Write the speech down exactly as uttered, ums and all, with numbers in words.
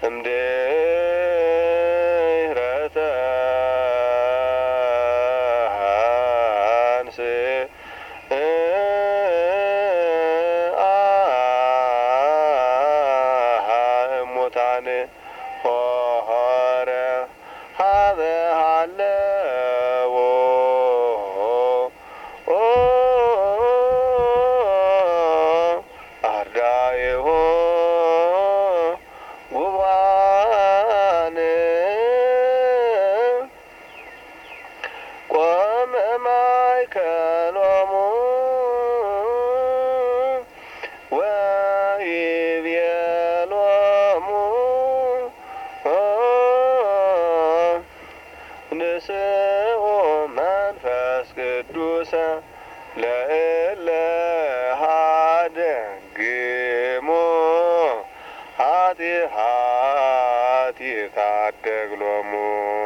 እምድኅረተ አንስ እሙታን ሆረ ሀበ ሀለዎ አርዳኢሁ ጉባን ቆመ ማእከሎሙ ወይቤሎሙ ንስኡ መንፈስ ቅዱሰ ለእለ ሀደግሙ ኃጢአት ይታደግ ሎሙ